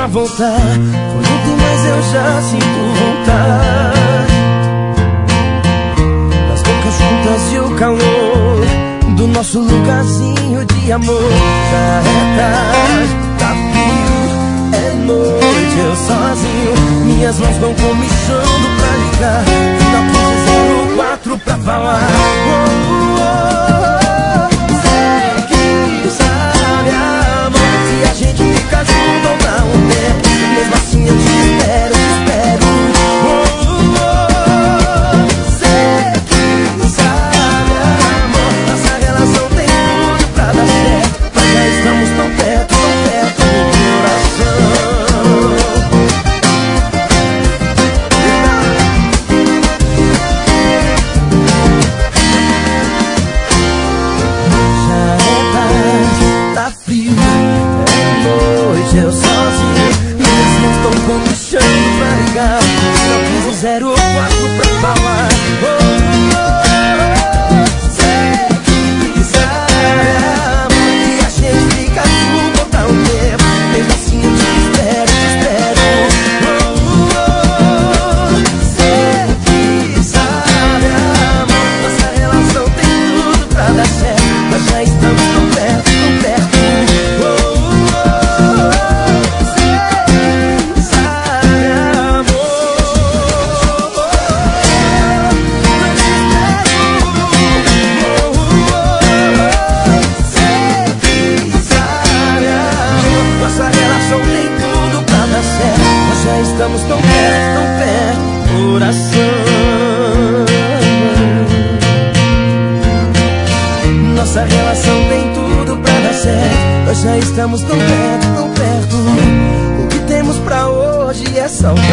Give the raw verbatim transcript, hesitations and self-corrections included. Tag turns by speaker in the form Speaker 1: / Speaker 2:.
Speaker 1: voltar. Foi ontem, mas eu já sinto vontade das bocas juntas e o calor do nosso lugarzinho de amor. Já é tarde, tá frio, é noite, eu sozinho. Minhas mãos vão comichando pra ligar. Ainda pode zero quatro pra falar. Oh, oh, oh. Sei que sabe, amor, se a gente fica junto ou não tempo. Mesmo assim eu te espero, te espero. Oh, oh, oh. Sei que sabe, amor, nossa relação tem tudo pra dar certo. Mas já estamos tão perto, tão perto do coração. Eu sozinho, minhas mãos estão comichando pra ligar. Não fiz o zero quatro pra falar. Oh, oh, oh. Sei que sabe, amor, que a gente fica junto por um tempo. Mesmo assim eu te espero, te espero. Oh, oh, oh. Sei que sabe, amor, nossa relação tem tudo pra dar certo. Mas já estamos tão perto, tão perto. Estamos tão perto, tão perto, coração. Nossa relação tem tudo pra dar certo. Nós já estamos tão perto, tão perto. O que temos pra hoje é saudade.